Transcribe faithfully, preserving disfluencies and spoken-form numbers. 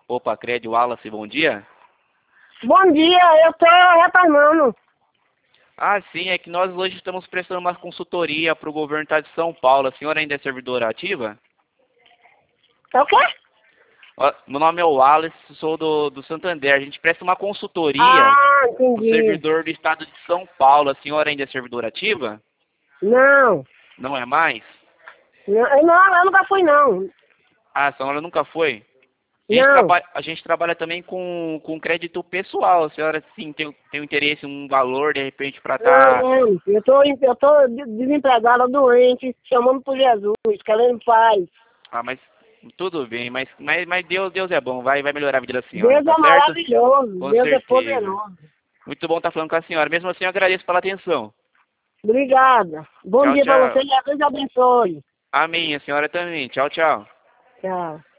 Opa, Cred Wallace, bom dia. Bom dia, eu tô retornando. Ah, sim, é que nós hoje estamos prestando uma consultoria para o governo do estado de São Paulo. A senhora ainda é servidora ativa? É o quê? Ó, meu nome é Wallace, sou do, do Santander. A gente presta uma consultoria Ah, para o entendi. servidor do estado de São Paulo. A senhora ainda é servidora ativa? Não. Não é mais? Não, eu não, eu nunca fui, não. Ah, a senhora nunca foi? A gente, Não. traba a gente trabalha também com, com crédito pessoal. A senhora, sim, tem, tem um interesse, um valor, de repente, para Não, estar... não. Eu tô, eu tô de- desempregada, doente, chamando por Jesus, querendo paz. Ah, mas tudo bem, mas, mas, mas Deus, Deus é bom, vai, vai melhorar a vida da senhora, Deus tá é certo? maravilhoso, Com Deus é certeza. poderoso. Muito bom estar falando com a senhora. Mesmo assim, eu agradeço pela atenção. Obrigada. Bom Tchau, dia pra você tchau. e a Deus abençoe. Amém, a senhora também. Tchau, tchau. Tchau.